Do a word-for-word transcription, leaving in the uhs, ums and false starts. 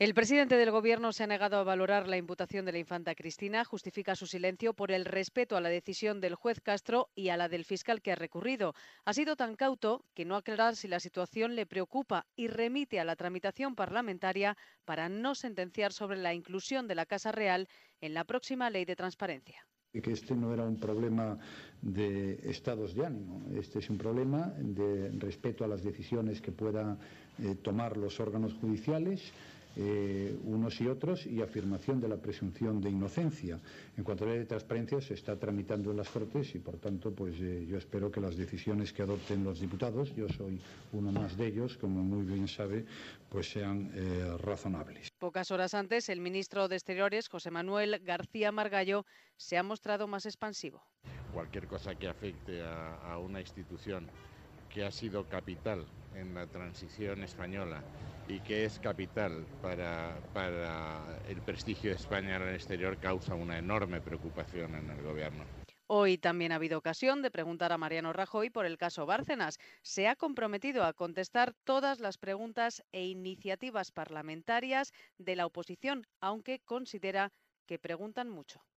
El presidente del Gobierno se ha negado a valorar la imputación de la infanta Cristina, justifica su silencio por el respeto a la decisión del juez Castro y a la del fiscal que ha recurrido. Ha sido tan cauto que no aclara si la situación le preocupa y remite a la tramitación parlamentaria para no sentenciar sobre la inclusión de la Casa Real en la próxima ley de transparencia. Que este no era un problema de estados de ánimo, este es un problema de respeto a las decisiones que puedan eh, tomar los órganos judiciales, eh, unos y otros, y afirmación de la presunción de inocencia. En cuanto a la ley de transparencia, se está tramitando en las Cortes y, por tanto, pues eh, yo espero que las decisiones que adopten los diputados, yo soy uno más de ellos, como muy bien sabe, pues sean eh, razonables. Pocas horas antes, el ministro de Exteriores, José Manuel García Margallo, se ha mostrado más expansivo. Cualquier cosa que afecte a, a una institución que ha sido capital en la transición española y que es capital para, para el prestigio de España en el exterior causa una enorme preocupación en el Gobierno. Hoy también ha habido ocasión de preguntar a Mariano Rajoy por el caso Bárcenas. Se ha comprometido a contestar todas las preguntas e iniciativas parlamentarias de la oposición, aunque considera que preguntan mucho.